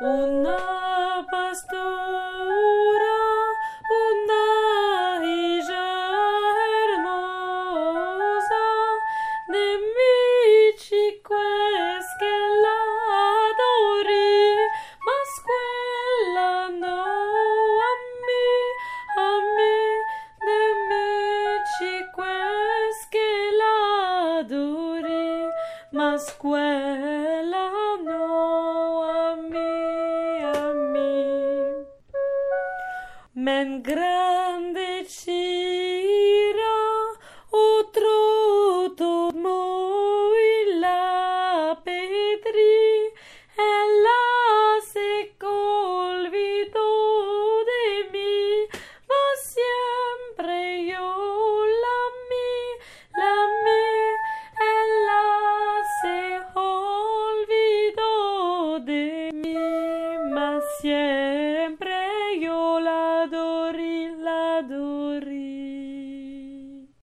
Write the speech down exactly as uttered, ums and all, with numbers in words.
una pastura, una hija hermosa, nemici que la adori, mas quella no a me, a me, nemici que la adori, mas quella no a me, a me. Men grande cira otro moi la petri e la se colvito de mi, ma siempre yo la mi, la mi e la se olvidó de mí, ma siempre